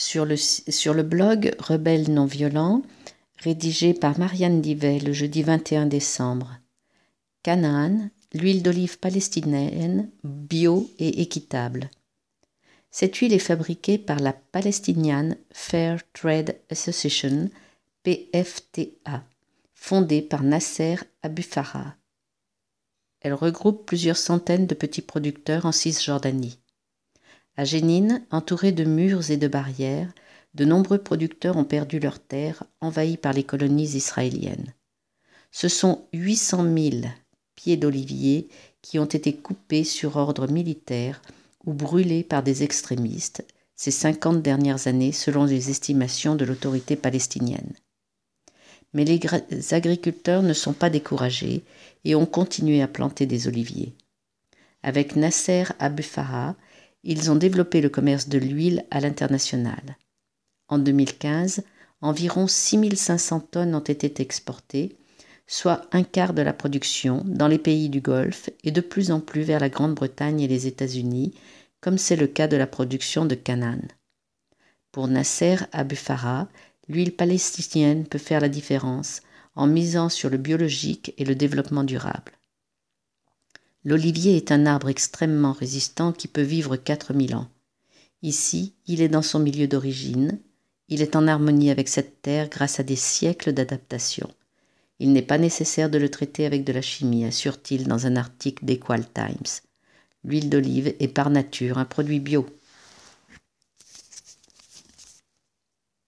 sur le blog Rebelle non violent, rédigé par Marianne Divet le jeudi 21 décembre. Canaan, l'huile d'olive palestinienne, bio et équitable. Cette huile est fabriquée par la Palestinian Fair Trade Association, PFTA, fondée par Nasser Abu Farah. Elle regroupe plusieurs centaines de petits producteurs en Cisjordanie. À Jénine, entourés de murs et de barrières, de nombreux producteurs ont perdu leurs terres, envahies par les colonies israéliennes. Ce sont 800 000 pieds d'oliviers qui ont été coupés sur ordre militaire ou brûlés par des extrémistes ces 50 dernières années selon les estimations de l'autorité palestinienne. Mais les agriculteurs ne sont pas découragés et ont continué à planter des oliviers. Avec Nasser Abu Farah, ils ont développé le commerce de l'huile à l'international. En 2015, environ 6500 tonnes ont été exportées, soit un quart de la production dans les pays du Golfe et de plus en plus vers la Grande-Bretagne et les États-Unis, comme c'est le cas de la production de Canaan. Pour Nasser Abu Farah, l'huile palestinienne peut faire la différence en misant sur le biologique et le développement durable. L'olivier est un arbre extrêmement résistant qui peut vivre 4000 ans. Ici, il est dans son milieu d'origine. Il est en harmonie avec cette terre grâce à des siècles d'adaptation. Il n'est pas nécessaire de le traiter avec de la chimie, assure-t-il dans un article d'Equal Times. L'huile d'olive est par nature un produit bio.